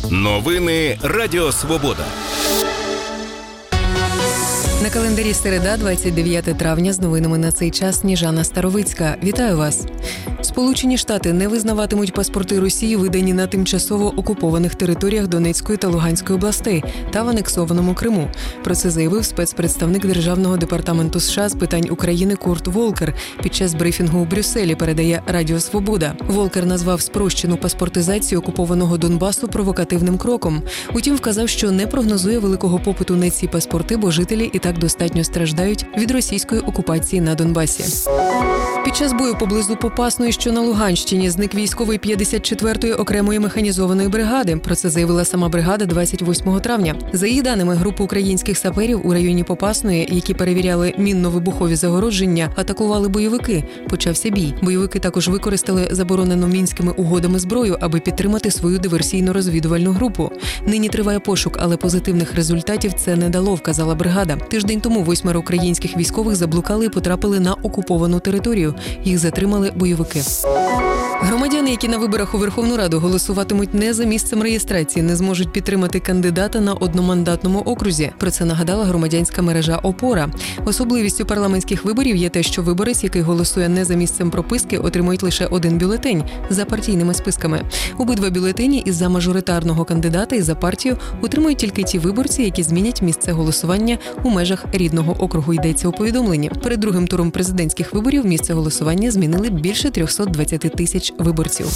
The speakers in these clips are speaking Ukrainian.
Новини Радіо Свобода. На календарі середа, 29 травня, з новинами на цей час Сніжана Старовицька. Вітаю вас! Сполучені Штати не визнаватимуть паспорти Росії, видані на тимчасово окупованих територіях Донецької та Луганської областей та в анексованому Криму. Про це заявив спецпредставник Державного департаменту США з питань України Курт Волкер під час брифінгу у Брюсселі, передає Радіо Свобода. Волкер назвав спрощену паспортизацію окупованого Донбасу провокативним кроком. Утім, вказав, що не прогнозує великого попиту на ці паспорти, бо жителі і так достатньо страждають від російської окупації на Донбасі. Під час бою поблизу Попасної, що на Луганщині, зник військовий 54-ї окремої механізованої бригади. Про це заявила сама бригада 28 травня. За її даними, групу українських саперів у районі Попасної, які перевіряли мінно-вибухові загородження, атакували бойовики. Почався бій. Бойовики також використали заборонену мінськими угодами зброю, аби підтримати свою диверсійно-розвідувальну групу. Нині триває пошук, але позитивних результатів це не дало, вказала бригада. Тиждень тому 8 українських військових заблукали і потрапили на окуповану територію. Їх затримали бойовики. Громадяни, які на виборах у Верховну Раду голосуватимуть не за місцем реєстрації, не зможуть підтримати кандидата на одномандатному окрузі. Про це нагадала громадянська мережа «Опора». Особливістю парламентських виборів є те, що виборець, який голосує не за місцем прописки, отримують лише один бюлетень за партійними списками. Обидва бюлетені із-за мажоритарного кандидата і за партію отримують тільки ті виборці, які змінять місце голосування у межах рідного округу, йдеться у повідомленні. Перед другим туром президентських виборів місце голосування змінили більше 320 тисяч виборців.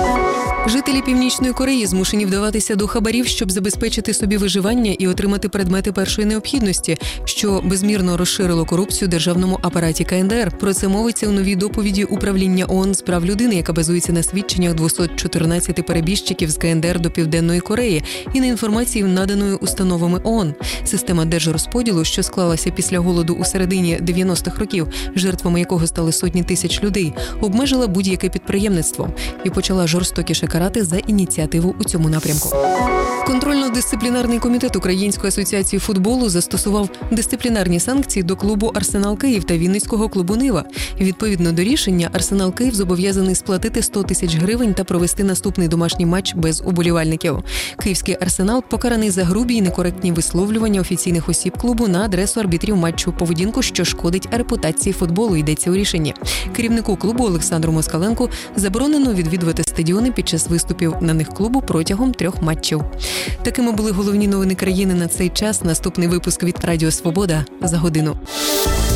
Жителі Північної Кореї змушені вдаватися до хабарів, щоб забезпечити собі виживання і отримати предмети першої необхідності, що безмірно розширило корупцію в державному апараті КНДР. Про це мовиться у новій доповіді Управління ООН з прав людини, яка базується на свідченнях 214 перебіжчиків з КНДР до Південної Кореї і на інформації, наданою установами ООН. Система держрозподілу, що склалася після голоду у середині 90-х років, жертвами якого стали сотні тисяч людей, обмежила будь-яке підприємництво і почала жорстокіше карати за ініціативу у цьому напрямку. Контрольно-дисциплінарний комітет Української асоціації футболу застосував дисциплінарні санкції до клубу «Арсенал Київ» та Вінницького клубу «Нива». Відповідно до рішення, «Арсенал Київ» зобов'язаний сплатити 100 тисяч гривень та провести наступний домашній матч без уболівальників. Київський «Арсенал» покараний за грубі і некоректні висловлювання офіційних осіб клубу на адресу арбітрів матчу, поведінку, що шкодить репутації футболу, йдеться у рішенні. Керівнику клубу Олександру Москаленку заборонено відвідувати стадіони під час виступів на них клубу протягом 3 матчів. Такими були головні новини країни на цей час. Наступний випуск від Радіо Свобода за годину.